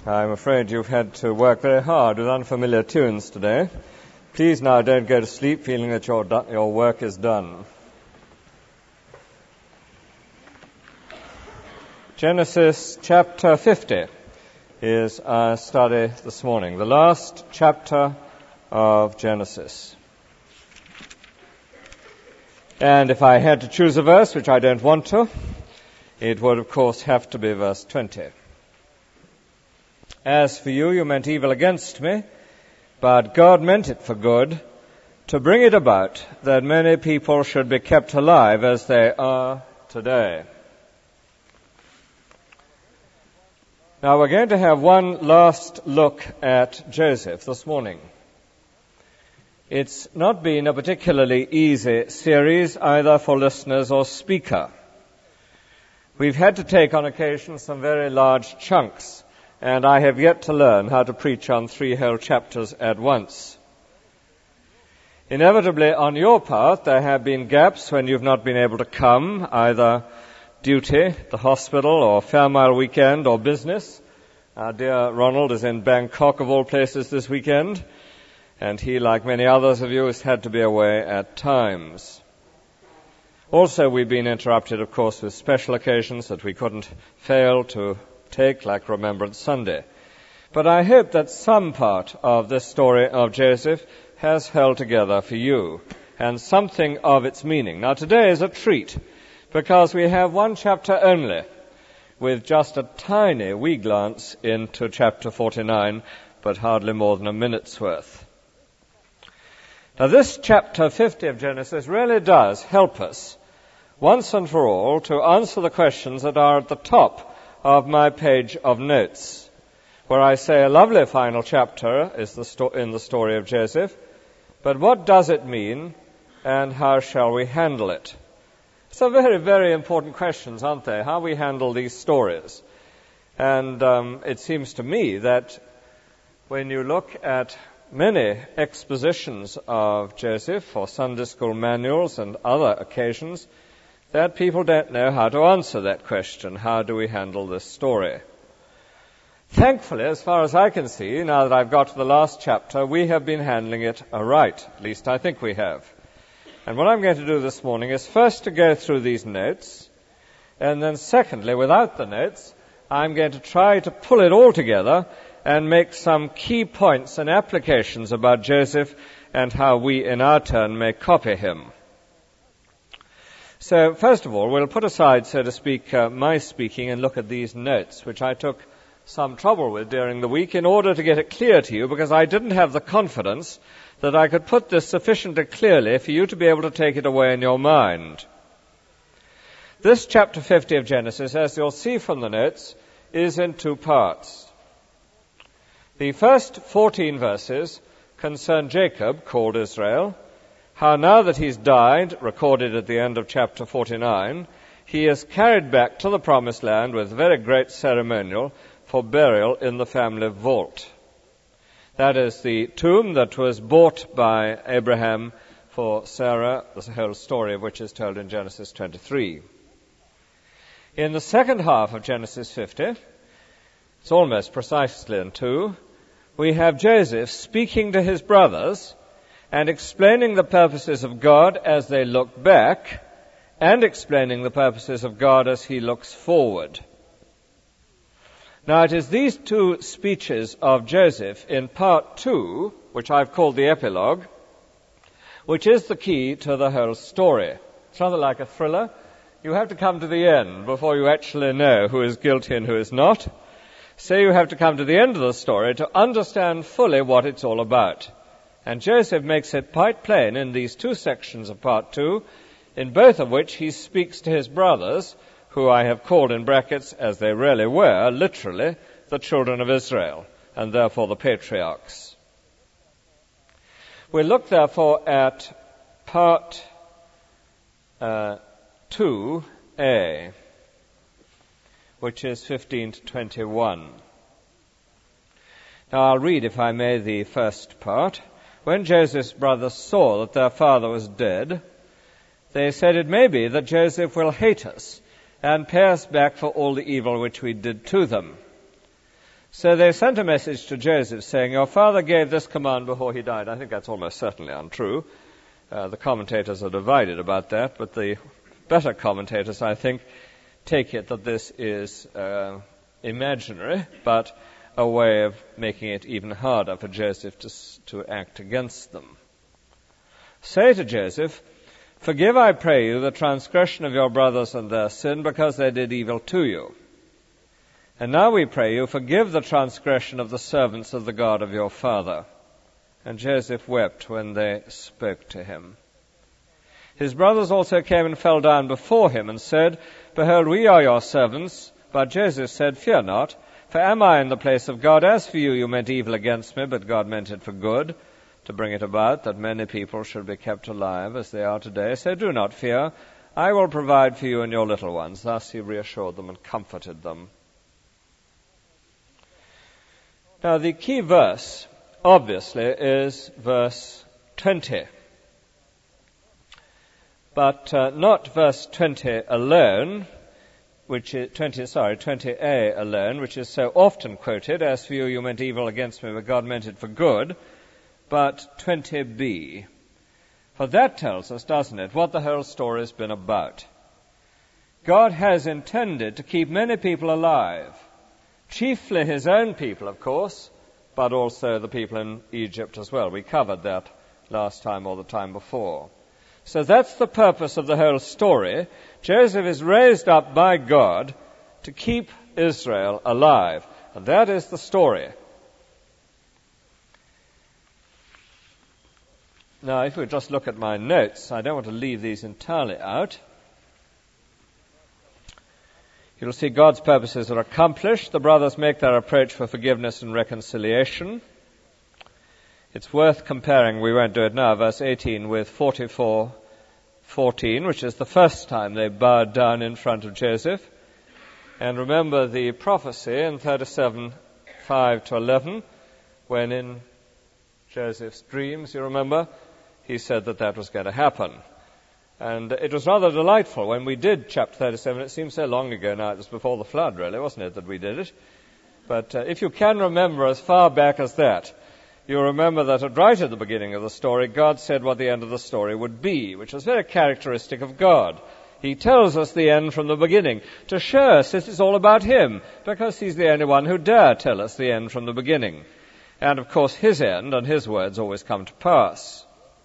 I'm afraid you've had to work very hard with unfamiliar tunes today. Please now don't go to sleep feeling that your work is done. Genesis chapter 50 is our study this morning, the last chapter of Genesis. And if I had to choose a verse, which I don't want to, it would of course have to be verse 20. As for you, you meant evil against me, but God meant it for good, to bring it about that many people should be kept alive as they are today. Now we're going to have one last look at Joseph this morning. It's not been a particularly easy series either for listeners or speaker. We've had to take on occasion some very large chunks, and I have yet to learn how to preach on 3 whole chapters at once. Inevitably, on your part, there have been gaps when you've not been able to come, either duty, the hospital, or Fairmile weekend, or business. Our dear Ronald is in Bangkok, of all places, this weekend, and he, like many others of you, has had to be away at times. Also, we've been interrupted, of course, with special occasions that we couldn't fail to take, like Remembrance Sunday. But I hope that some part of this story of Joseph has held together for you, and something of its meaning. Now today is a treat, because we have one chapter only, with just a tiny wee glance into chapter 49, but hardly more than a minute's worth. Now this chapter 50 of Genesis really does help us, once and for all, to answer the questions that are at the top of my page of notes, where I say a lovely final chapter is in the story of Joseph, but what does it mean and how shall we handle it? So very, very important questions, aren't they? How we handle these stories. And it seems to me that when you look at many expositions of Joseph or Sunday school manuals and other occasions, that people don't know how to answer that question. How do we handle this story? Thankfully, as far as I can see, now that I've got to the last chapter, we have been handling it aright. At least I think we have. And what I'm going to do this morning is first to go through these notes, and then secondly, without the notes, I'm going to try to pull it all together and make some key points and applications about Joseph and how we in our turn may copy him. So, first of all, we'll put aside, so to speak, my speaking and look at these notes, which I took some trouble with during the week in order to get it clear to you, because I didn't have the confidence that I could put this sufficiently clearly for you to be able to take it away in your mind. This chapter 50 of Genesis, as you'll see from the notes, is in 2 parts. The first 14 verses concern Jacob, called Israel, how now that he's died, recorded at the end of chapter 49, he is carried back to the promised land with very great ceremonial for burial in the family vault. That is the tomb that was bought by Abraham for Sarah, the whole story of which is told in Genesis 23. In the second half of Genesis 50, it's almost precisely in 2, we have Joseph speaking to his brothers and explaining the purposes of God as they look back, and explaining the purposes of God as he looks forward. Now it is these 2 speeches of Joseph in part 2, which I've called the epilogue, which is the key to the whole story. It's rather like a thriller. You have to come to the end before you actually know who is guilty and who is not. So you have to come to the end of the story to understand fully what it's all about. And Joseph makes it quite plain in these 2 sections of part 2, in both of which he speaks to his brothers, who I have called in brackets, as they really were, literally, the children of Israel, and therefore the patriarchs. We'll look therefore at part 2a, which is 15 to 21. Now I'll read, if I may, the first part. When Joseph's brothers saw that their father was dead, they said, "It may be that Joseph will hate us and pay us back for all the evil which we did to them." So they sent a message to Joseph saying, "Your father gave this command before he died." I think that's almost certainly untrue. The commentators are divided about that, but the better commentators, I think, take it that this is imaginary, but a way of making it even harder for Joseph to act against them. Say to Joseph, "Forgive, I pray you, the transgression of your brothers and their sin, because they did evil to you. And now we pray you, forgive the transgression of the servants of the God of your father." And Joseph wept when they spoke to him. His brothers also came and fell down before him and said, "Behold, we are your servants." But Joseph said, "Fear not, for am I in the place of God? As for you, you meant evil against me, but God meant it for good, to bring it about that many people should be kept alive as they are today. So do not fear. I will provide for you and your little ones." Thus he reassured them and comforted them. Now the key verse, obviously, is verse 20. But not verse 20 alone, which is 20a alone, which is so often quoted, "As for you, you meant evil against me, but God meant it for good," but 20b. For that tells us, doesn't it, what the whole story has been about. God has intended to keep many people alive, chiefly his own people, of course, but also the people in Egypt as well. We covered that last time or the time before. So that's the purpose of the whole story. Joseph is raised up by God to keep Israel alive. And that is the story. Now, if we just look at my notes, I don't want to leave these entirely out. You'll see God's purposes are accomplished. The brothers make their approach for forgiveness and reconciliation. It's worth comparing, we won't do it now, verse 18 with 44:14, which is the first time they bowed down in front of Joseph. And remember the prophecy in 37:5-11, when in Joseph's dreams, you remember, he said that that was going to happen. And it was rather delightful when we did chapter 37. It seems so long ago now. It was before the flood, really, wasn't it, that we did it? But if you can remember as far back as that, you'll remember that right at the beginning of the story, God said what the end of the story would be, which was very characteristic of God. He tells us the end from the beginning to show us this is all about him, because he's the only one who dare tell us the end from the beginning. And, of course, his end and his words always come to pass.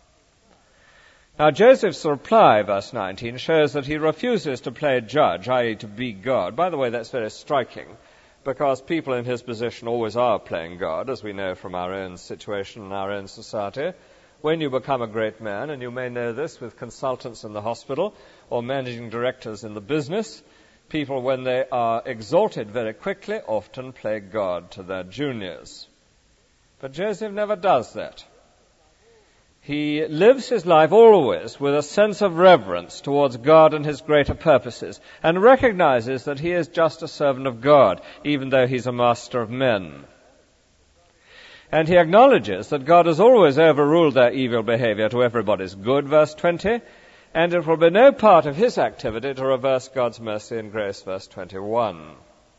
Now, Joseph's reply, verse 19, shows that he refuses to play judge, i.e. to be God. By the way, that's very striking, because people in his position always are playing God, as we know from our own situation and our own society. When you become a great man, and you may know this with consultants in the hospital or managing directors in the business, people, when they are exalted very quickly, often play God to their juniors. But Joseph never does that. He lives his life always with a sense of reverence towards God and his greater purposes, and recognizes that he is just a servant of God, even though he's a master of men. And he acknowledges that God has always overruled their evil behavior to everybody's good, verse 20, and it will be no part of his activity to reverse God's mercy and grace, verse 21.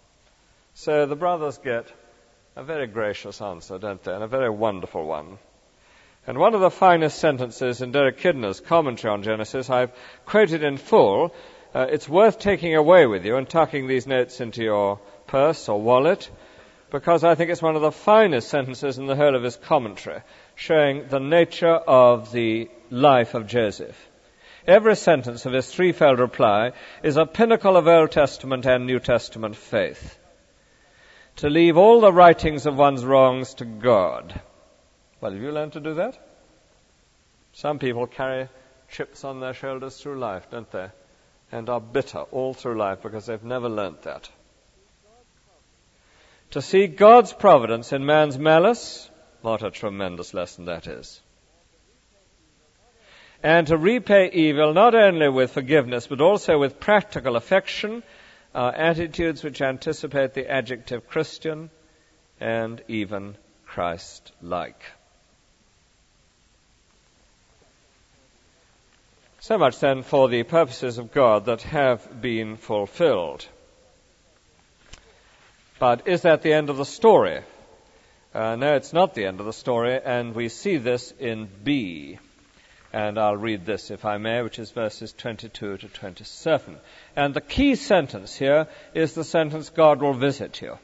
So the brothers get a very gracious answer, don't they, and a very wonderful one. And one of the finest sentences in Derek Kidner's commentary on Genesis, I've quoted in full. It's worth taking away with you and tucking these notes into your purse or wallet, because I think it's one of the finest sentences in the whole of his commentary, showing the nature of the life of Joseph. Every sentence of his threefold reply is a pinnacle of Old Testament and New Testament faith. To leave all the writings of one's wrongs to God. Well, have you learned to do that? Some people carry chips on their shoulders through life, don't they? And are bitter all through life because they've never learnt that. To see God's providence in man's malice, what a tremendous lesson that is. And to repay evil not only with forgiveness, but also with practical affection, attitudes which anticipate the adjective Christian and even Christ-like. So much then for the purposes of God that have been fulfilled. But is that the end of the story? No, it's not the end of the story, and we see this in B. And I'll read this, if I may, which is verses 22 to 27. And the key sentence here is the sentence, God will visit you.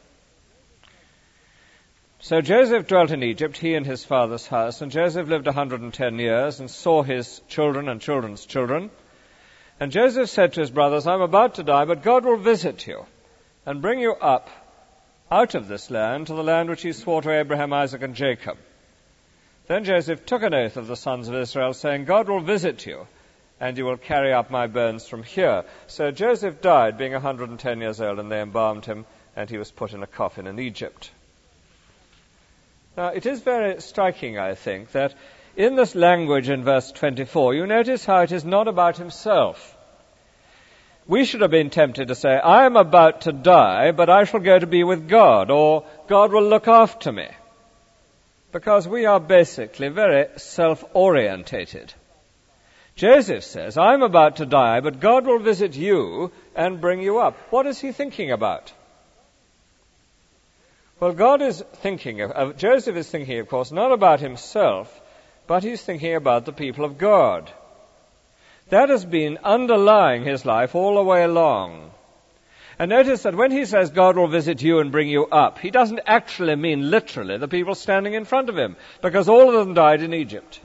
So Joseph dwelt in Egypt, he and his father's house, and Joseph lived 110 years and saw his children and children's children. And Joseph said to his brothers, I'm about to die, but God will visit you and bring you up out of this land to the land which he swore to Abraham, Isaac, and Jacob. Then Joseph took an oath of the sons of Israel, saying, God will visit you, and you will carry up my bones from here. So Joseph died, being 110 years old, and they embalmed him, and he was put in a coffin in Egypt. Now, it is very striking, I think, that in this language in verse 24, you notice how it is not about himself. We should have been tempted to say, I am about to die, but I shall go to be with God, or God will look after me. Because we are basically very self-orientated. Joseph says, I'm about to die, but God will visit you and bring you up. What is he thinking about? Well, Joseph is thinking, of course, not about himself, but he's thinking about the people of God. That has been underlying his life all the way along. And notice that when he says God will visit you and bring you up, he doesn't actually mean literally the people standing in front of him, because all of them died in Egypt.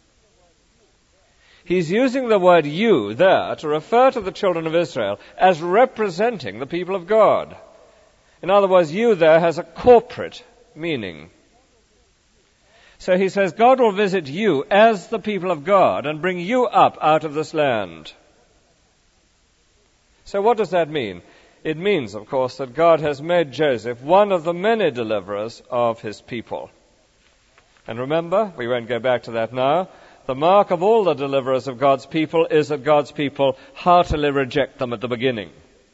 He's using the word you there to refer to the children of Israel as representing the people of God. In other words, you there has a corporate meaning. So he says, God will visit you as the people of God and bring you up out of this land. So what does that mean? It means, of course, that God has made Joseph one of the many deliverers of his people. And remember, we won't go back to that now, the mark of all the deliverers of God's people is that God's people heartily reject them at the beginning.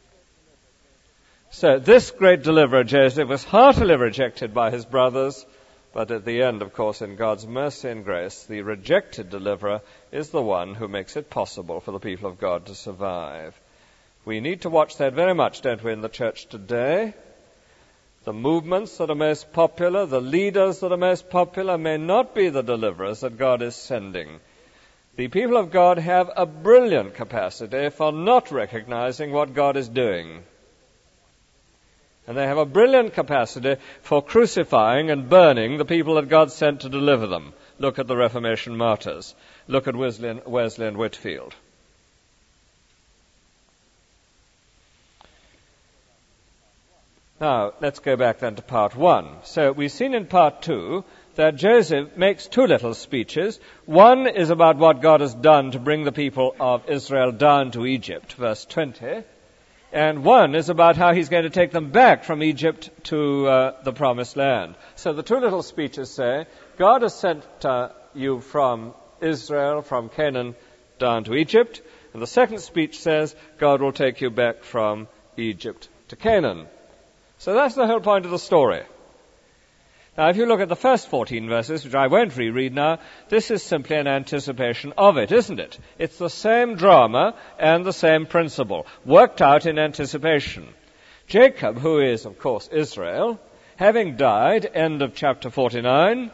So this great deliverer, Joseph, was heartily rejected by his brothers, but at the end, of course, in God's mercy and grace, the rejected deliverer is the one who makes it possible for the people of God to survive. We need to watch that very much, don't we, in the church today? The movements that are most popular, the leaders that are most popular, may not be the deliverers that God is sending. The people of God have a brilliant capacity for not recognizing what God is doing. And they have a brilliant capacity for crucifying and burning the people that God sent to deliver them. Look at the Reformation martyrs. Look at Wesley and Whitefield. Now, let's go back then to part 1. So we've seen in part 2 that Joseph makes two little speeches. One is about what God has done to bring the people of Israel down to Egypt, verse 20. And one is about how he's going to take them back from Egypt to the promised land. So the two little speeches say, God has sent you from Israel, from Canaan, down to Egypt. And the second speech says, God will take you back from Egypt to Canaan. So that's the whole point of the story. Now, if you look at the first 14 verses, which I won't reread now, this is simply an anticipation of it, isn't it? It's the same drama and the same principle, worked out in anticipation. Jacob, who is, of course, Israel, having died, end of chapter 49,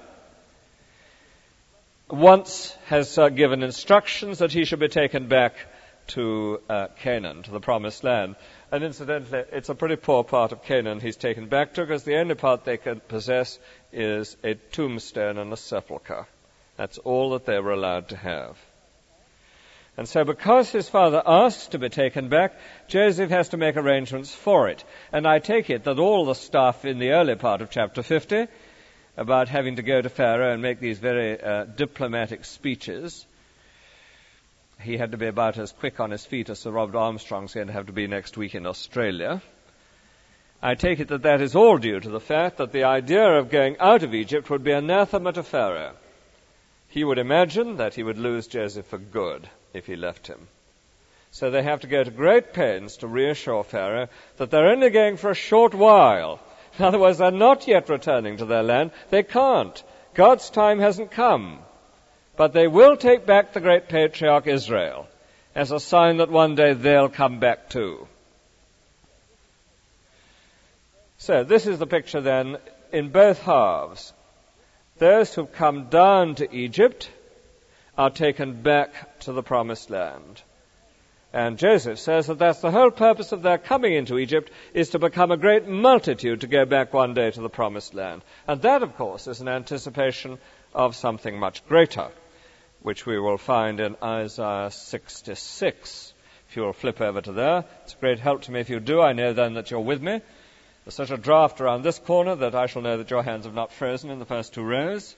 once has given instructions that he should be taken back to Canaan, to the promised land. And incidentally, it's a pretty poor part of Canaan he's taken back to, because the only part they can possess is a tombstone and a sepulchre. That's all that they were allowed to have. And so because his father asks to be taken back, Joseph has to make arrangements for it. And I take it that all the stuff in the early part of chapter 50 about having to go to Pharaoh and make these very diplomatic speeches, he had to be about as quick on his feet as Sir Robert Armstrong's going to have to be next week in Australia. I take it that that is all due to the fact that the idea of going out of Egypt would be anathema to Pharaoh. He would imagine that he would lose Joseph for good if he left him. So they have to go to great pains to reassure Pharaoh that they're only going for a short while. In other words, they're not yet returning to their land. They can't. God's time hasn't come. But they will take back the great patriarch Israel as a sign that one day they'll come back too. So this is the picture then in both halves. Those who've come down to Egypt are taken back to the promised land. And Joseph says that that's the whole purpose of their coming into Egypt, is to become a great multitude to go back one day to the promised land. And that, of course, is an anticipation of something much greater, which we will find in Isaiah 66. If you will flip over to there, it's a great help to me if you do. I know then that you're with me. There's such a draft around this corner that I shall know that your hands have not frozen in the first two rows.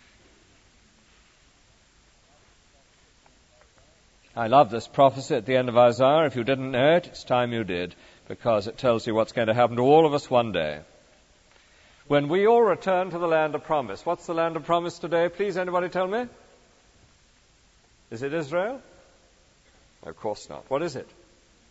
I love this prophecy at the end of Isaiah. If you didn't know it, it's time you did, because it tells you what's going to happen to all of us one day. When we all return to the land of promise. What's the land of promise today? Please, anybody tell me? Is it Israel? Of course not. What is it?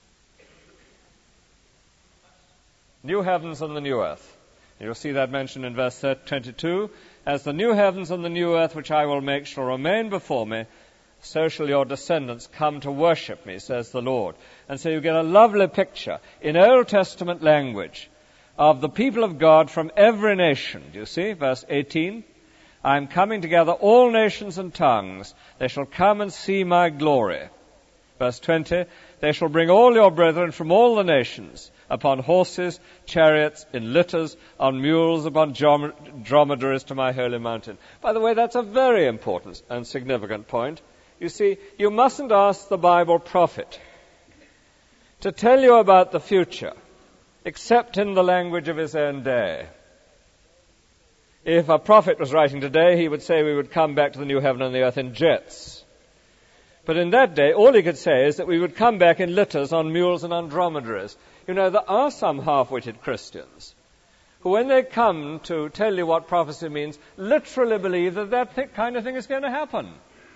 New heavens and the new earth. You'll see that mentioned in verse 22. As the new heavens and the new earth which I will make shall remain before me, so shall your descendants come to worship me, says the Lord. And so you get a lovely picture in Old Testament language of the people of God from every nation. Do you see? Verse 18. I am coming to gather all nations and tongues. They shall come and see my glory. Verse 20. They shall bring all your brethren from all the nations, upon horses, chariots, in litters, on mules, upon dromedaries to my holy mountain. By the way, that's a very important and significant point. You see, you mustn't ask the Bible prophet to tell you about the future, except in the language of his own day. If a prophet was writing today, he would say we would come back to the new heaven and the earth in jets. But in that day, all he could say is that we would come back in litters, on mules and on dromedaries. You know, there are some half-witted Christians who, when they come to tell you what prophecy means, literally believe that kind of thing is going to happen.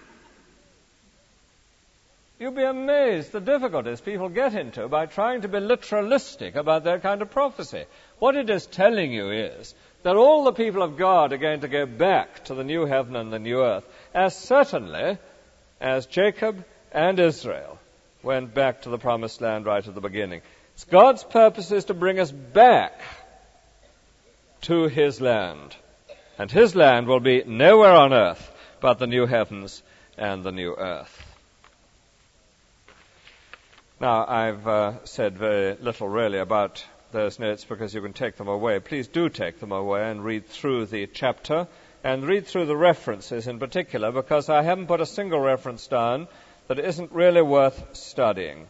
You'll be amazed the difficulties people get into by trying to be literalistic about that kind of prophecy. What it is telling you is that all the people of God are going to go back to the new heaven and the new earth, as certainly as Jacob and Israel went back to the promised land right at the beginning. It's God's purpose is to bring us back to his land. And his land will be nowhere on earth but the new heavens and the new earth. Now, I've said very little really about those notes because you can take them away. Please do take them away and read through the chapter and read through the references in particular, because I haven't put a single reference down that isn't really worth studying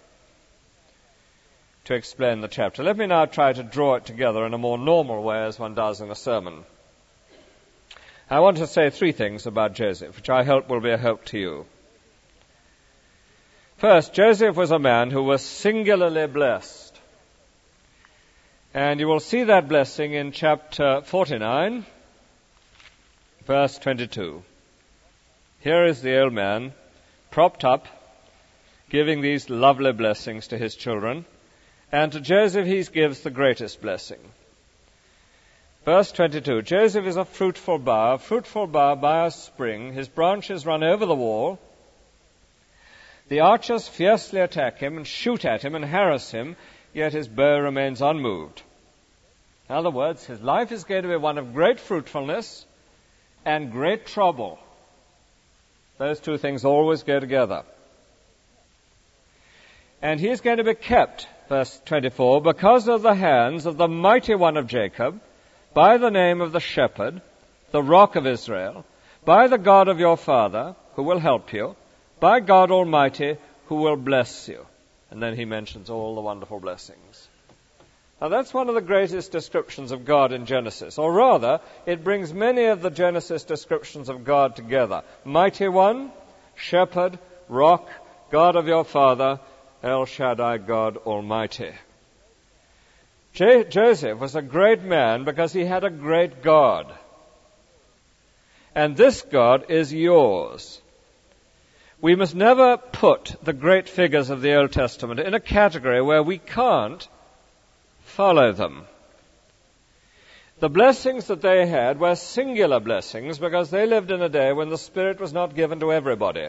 to explain the chapter. Let me now try to draw it together in a more normal way as one does in a sermon. I want to say three things about Joseph, which I hope will be a help to you. First, Joseph was a man who was singularly blessed. And you will see that blessing in chapter 49, verse 22. Here is the old man, propped up, giving these lovely blessings to his children. And to Joseph he gives the greatest blessing. Verse 22, Joseph is a fruitful bough by a spring. His branches run over the wall. The archers fiercely attack him and shoot at him and harass him, yet his bow remains unmoved. In other words, his life is going to be one of great fruitfulness and great trouble. Those two things always go together. And he is going to be kept, verse 24, because of the hands of the mighty one of Jacob, by the name of the shepherd, the rock of Israel, by the God of your father, who will help you, by God Almighty, who will bless you. And then he mentions all the wonderful blessings. Now that's one of the greatest descriptions of God in Genesis. Or rather, it brings many of the Genesis descriptions of God together. Mighty One, Shepherd, Rock, God of your Father, El Shaddai, God Almighty. Joseph was a great man because he had a great God. And this God is yours. We must never put the great figures of the Old Testament in a category where we can't follow them. The blessings that they had were singular blessings because they lived in a day when the Spirit was not given to everybody.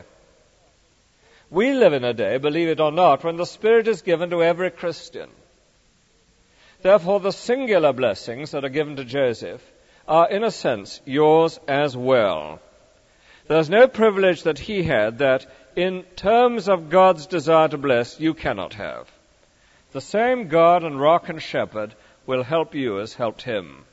We live in a day, believe it or not, when the Spirit is given to every Christian. Therefore, the singular blessings that are given to Joseph are, in a sense, yours as well. There's no privilege that he had that, in terms of God's desire to bless, you cannot have. The same God and rock and shepherd will help you as helped him.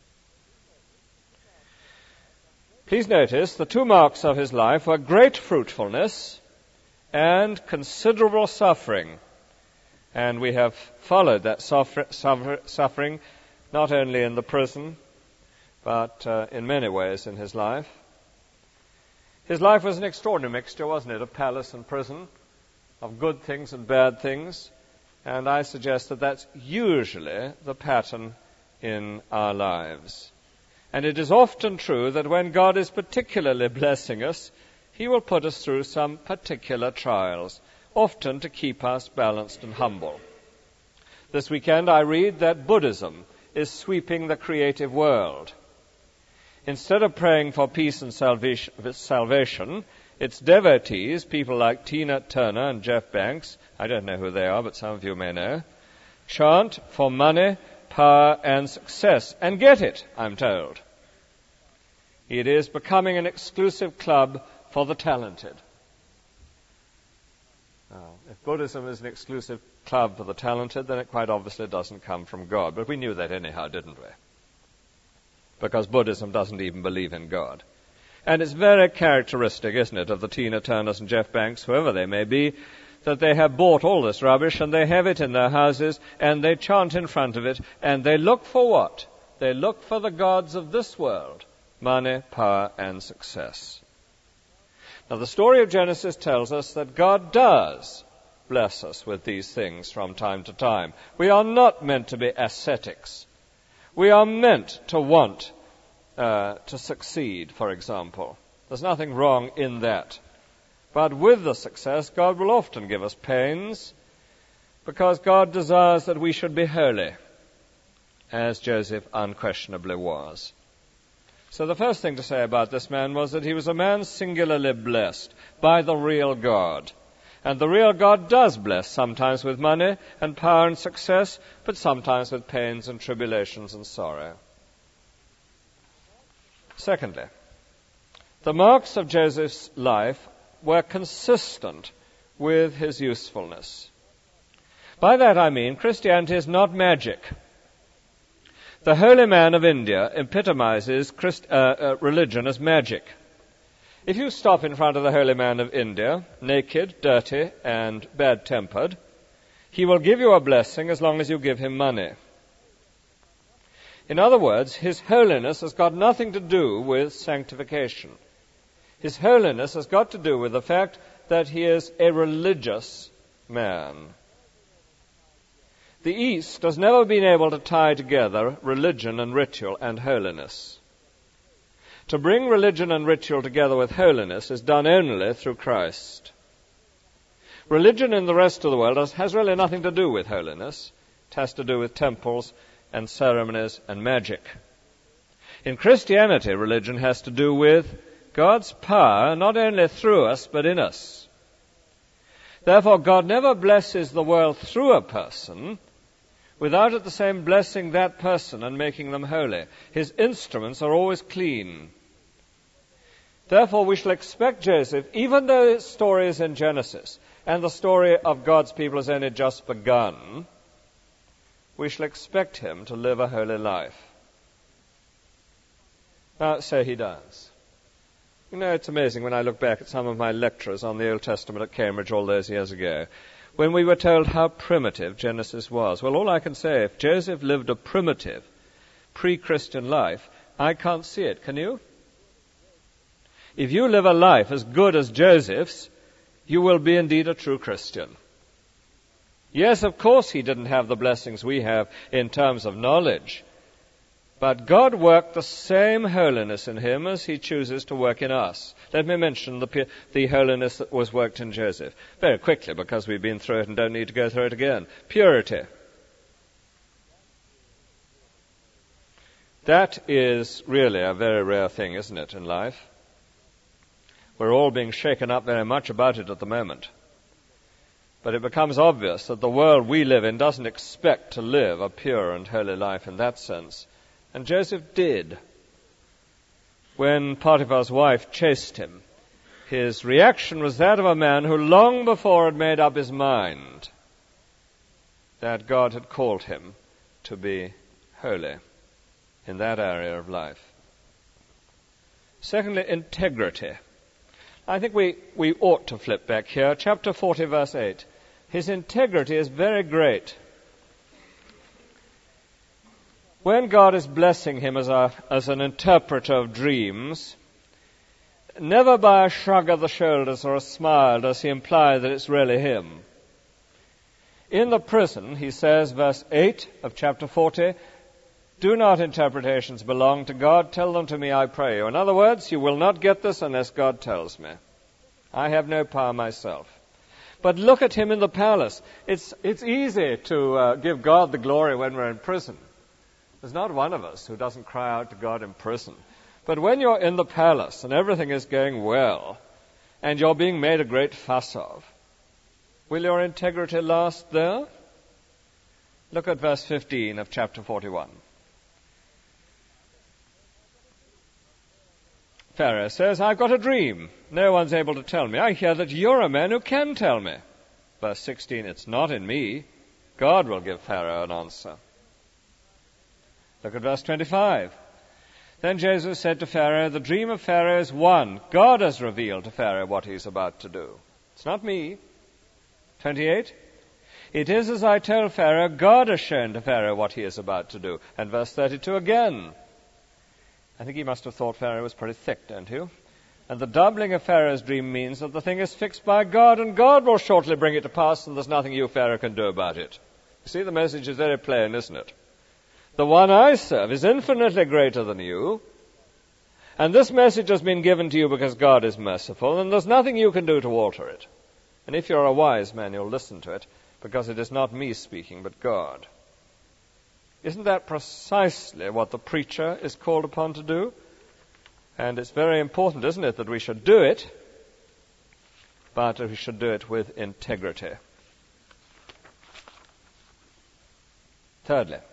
Please notice the two marks of his life were great fruitfulness and considerable suffering. And we have followed that suffering not only in the prison, but in many ways in his life. His life was an extraordinary mixture, wasn't it, of palace and prison, of good things and bad things. And I suggest that that's usually the pattern in our lives. And it is often true that when God is particularly blessing us, he will put us through some particular trials, often to keep us balanced and humble. This weekend I read that Buddhism is sweeping the creative world. Instead of praying for peace and salvation, its devotees, people like Tina Turner and Jeff Banks, I don't know who they are, but some of you may know, chant for money, power, and success. And get it, I'm told. It is becoming an exclusive club for the talented. Now, if Buddhism is an exclusive club for the talented, then it quite obviously doesn't come from God. But we knew that anyhow, didn't we? Because Buddhism doesn't even believe in God. And it's very characteristic, isn't it, of the Tina Turners and Jeff Banks, whoever they may be, that they have bought all this rubbish and they have it in their houses and they chant in front of it and they look for what? They look for the gods of this world, money, power, and success. Now, the story of Genesis tells us that God does bless us with these things from time to time. We are not meant to be ascetics. We are meant to want to succeed, for example. There's nothing wrong in that. But with the success, God will often give us pains, because God desires that we should be holy, as Joseph unquestionably was. So the first thing to say about this man was that he was a man singularly blessed by the real God. And the real God does bless, sometimes with money and power and success, but sometimes with pains and tribulations and sorrow. Secondly, the marks of Joseph's life were consistent with his usefulness. By that I mean Christianity is not magic. The holy man of India epitomizes religion as magic. If you stop in front of the holy man of India, naked, dirty, and bad-tempered, he will give you a blessing as long as you give him money. In other words, his holiness has got nothing to do with sanctification. His holiness has got to do with the fact that he is a religious man. The East has never been able to tie together religion and ritual and holiness. To bring religion and ritual together with holiness is done only through Christ. Religion in the rest of the world has really nothing to do with holiness. It has to do with temples and ceremonies and magic. In Christianity, religion has to do with God's power, not only through us, but in us. Therefore, God never blesses the world through a person without at the same blessing that person and making them holy. His instruments are always clean. Therefore, we shall expect Joseph, even though his story is in Genesis, and the story of God's people has only just begun, we shall expect him to live a holy life. Now, so he does. You know, it's amazing when I look back at some of my lectures on the Old Testament at Cambridge all those years ago, when we were told how primitive Genesis was. Well, all I can say, if Joseph lived a primitive, pre-Christian life, I can't see it. Can you? If you live a life as good as Joseph's, you will be indeed a true Christian. Yes, of course, he didn't have the blessings we have in terms of knowledge. But God worked the same holiness in him as he chooses to work in us. Let me mention the holiness that was worked in Joseph very quickly, because we've been through it and don't need to go through it again. Purity. That is really a very rare thing, isn't it, in life? We're all being shaken up very much about it at the moment. But it becomes obvious that the world we live in doesn't expect to live a pure and holy life in that sense. And Joseph did. When Potiphar's wife chased him, his reaction was that of a man who long before had made up his mind that God had called him to be holy in that area of life. Secondly, integrity. I think we ought to flip back here. Chapter 40, verse 8. His integrity is very great. When God is blessing him as an interpreter of dreams, never by a shrug of the shoulders or a smile does he imply that it's really him. In the prison, he says, verse 8 of chapter 40, "Do not interpretations belong to God? Tell them to me, I pray you." In other words, you will not get this unless God tells me. I have no power myself. But look at him in the palace. It's easy to give God the glory when we're in prison. There's not one of us who doesn't cry out to God in prison. But when you're in the palace and everything is going well, and you're being made a great fuss of, will your integrity last there? Look at verse 15 of chapter 41. Pharaoh says, "I've got a dream. No one's able to tell me. I hear that you're a man who can tell me." Verse 16, "It's not in me. God will give Pharaoh an answer." Look at verse 25. Then Joseph said to Pharaoh, "The dream of Pharaoh is one. God has revealed to Pharaoh what he's about to do. It's not me." 28. "It is as I told Pharaoh. God has shown to Pharaoh what he is about to do." And verse 32 again. I think he must have thought Pharaoh was pretty thick, don't you? "And the doubling of Pharaoh's dream means that the thing is fixed by God, and God will shortly bring it to pass, and there's nothing you, Pharaoh, can do about it." You see, the message is very plain, isn't it? The one I serve is infinitely greater than you, and this message has been given to you because God is merciful, and there's nothing you can do to alter it. And if you're a wise man, you'll listen to it, because it is not me speaking, but God. Isn't that precisely what the preacher is called upon to do? And it's very important, isn't it, that we should do it, but we should do it with integrity. Thirdly,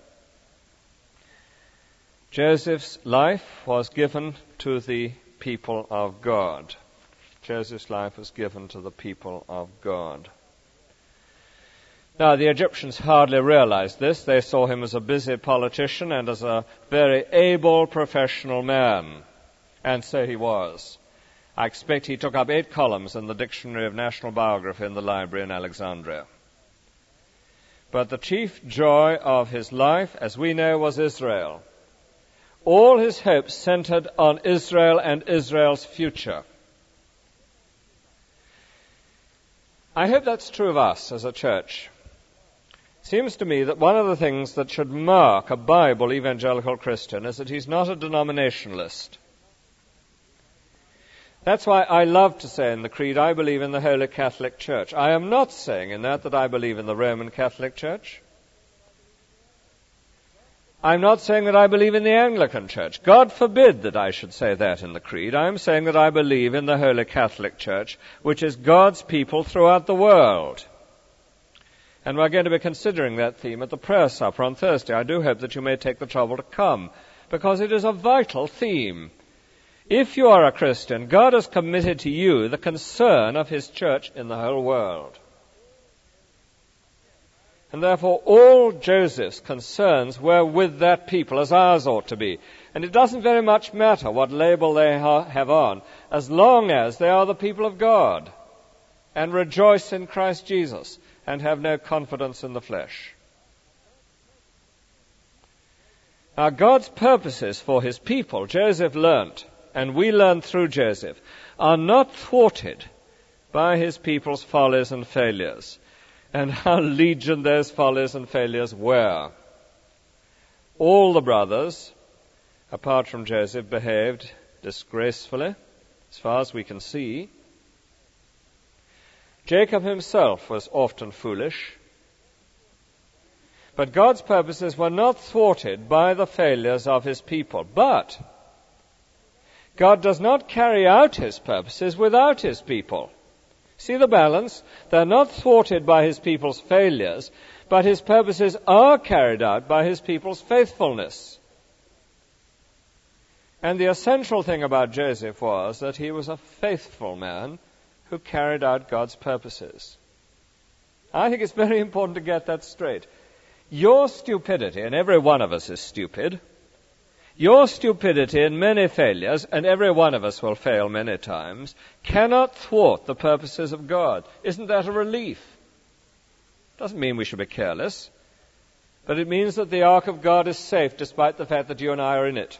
Joseph's life was given to the people of God. Joseph's life was given to the people of God. Now, the Egyptians hardly realized this. They saw him as a busy politician and as a very able professional man. And so he was. I expect he took up 8 columns in the Dictionary of National Biography in the library in Alexandria. But the chief joy of his life, as we know, was Israel. All his hopes centered on Israel and Israel's future. I hope that's true of us as a church. It seems to me that one of the things that should mark a Bible evangelical Christian is that he's not a denominationalist. That's why I love to say in the Creed, I believe in the Holy Catholic Church. I am not saying in that I believe in the Roman Catholic Church. I'm not saying that I believe in the Anglican Church. God forbid that I should say that in the Creed. I'm saying that I believe in the Holy Catholic Church, which is God's people throughout the world. And we're going to be considering that theme at the prayer supper on Thursday. I do hope that you may take the trouble to come, because it is a vital theme. If you are a Christian, God has committed to you the concern of his church in the whole world. And therefore all Joseph's concerns were with that people, as ours ought to be. And it doesn't very much matter what label they have on, as long as they are the people of God and rejoice in Christ Jesus and have no confidence in the flesh. Now, God's purposes for his people, Joseph learnt, and we learn through Joseph, are not thwarted by his people's follies and failures. And how legion those follies and failures were. All the brothers, apart from Joseph, behaved disgracefully, as far as we can see. Jacob himself was often foolish. But God's purposes were not thwarted by the failures of his people. But God does not carry out his purposes without his people. See the balance? They're not thwarted by his people's failures, but his purposes are carried out by his people's faithfulness. And the essential thing about Joseph was that he was a faithful man who carried out God's purposes. I think it's very important to get that straight. Your stupidity, and every one of us is stupid, your stupidity and many failures, and every one of us will fail many times, cannot thwart the purposes of God. Isn't that a relief? Doesn't mean we should be careless, but it means that the ark of God is safe despite the fact that you and I are in it.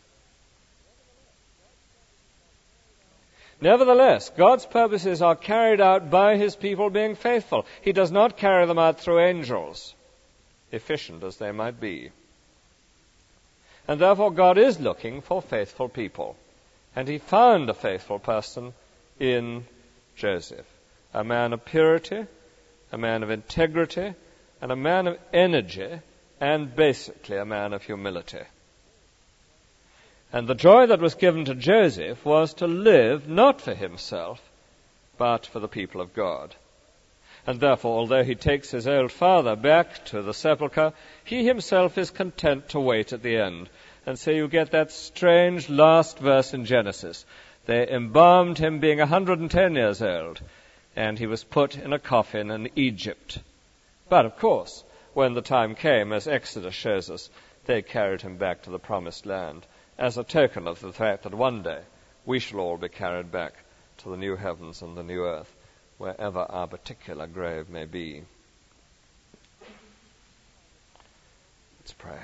Nevertheless, God's purposes are carried out by his people being faithful. He does not carry them out through angels, efficient as they might be. And therefore God is looking for faithful people. And he found a faithful person in Joseph, a man of purity, a man of integrity, and a man of energy, and basically a man of humility. And the joy that was given to Joseph was to live not for himself, but for the people of God. And therefore, although he takes his old father back to the sepulchre, he himself is content to wait at the end. And so you get that strange last verse in Genesis. They embalmed him being 110 years old, and he was put in a coffin in Egypt. But, of course, when the time came, as Exodus shows us, they carried him back to the promised land, as a token of the fact that one day we shall all be carried back to the new heavens and the new earth, wherever our particular grave may be. Let's pray.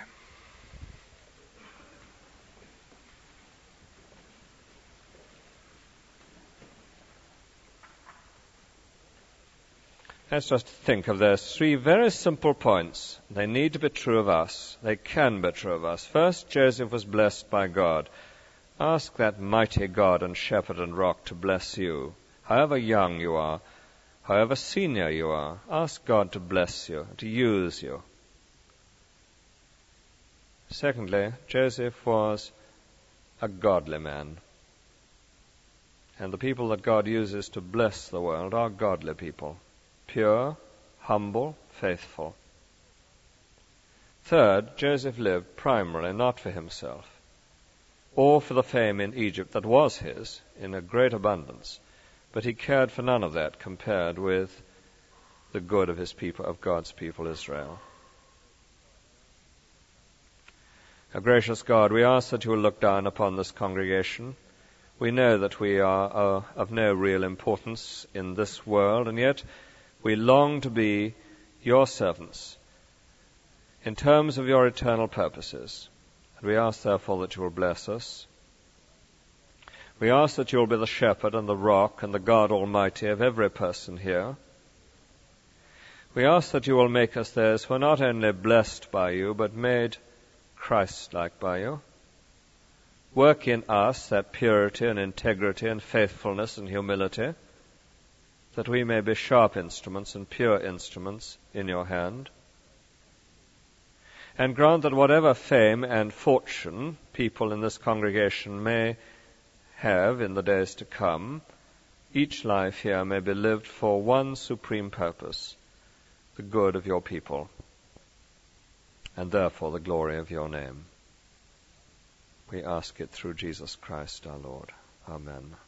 Let's just think of those three very simple points. They need to be true of us. They can be true of us. First, Joseph was blessed by God. Ask that mighty God and shepherd and rock to bless you. However young you are, however senior you are, ask God to bless you, to use you. Secondly, Joseph was a godly man. And the people that God uses to bless the world are godly people. Pure, humble, faithful. Third, Joseph lived primarily not for himself, or for the fame in Egypt that was his in a great abundance, but he cared for none of that compared with the good of his people, of God's people Israel. Our gracious God, we ask that you will look down upon this congregation. We know that we are of no real importance in this world, and yet we long to be your servants in terms of your eternal purposes. And we ask, therefore, that you will bless us. We ask that you will be the shepherd and the rock and the God Almighty of every person here. We ask that you will make us those who are not only blessed by you, but made Christ-like by you. Work in us that purity and integrity and faithfulness and humility, that we may be sharp instruments and pure instruments in your hand. And grant that whatever fame and fortune people in this congregation may have in the days to come, each life here may be lived for one supreme purpose, the good of your people, and therefore the glory of your name. We ask it through Jesus Christ our Lord. Amen.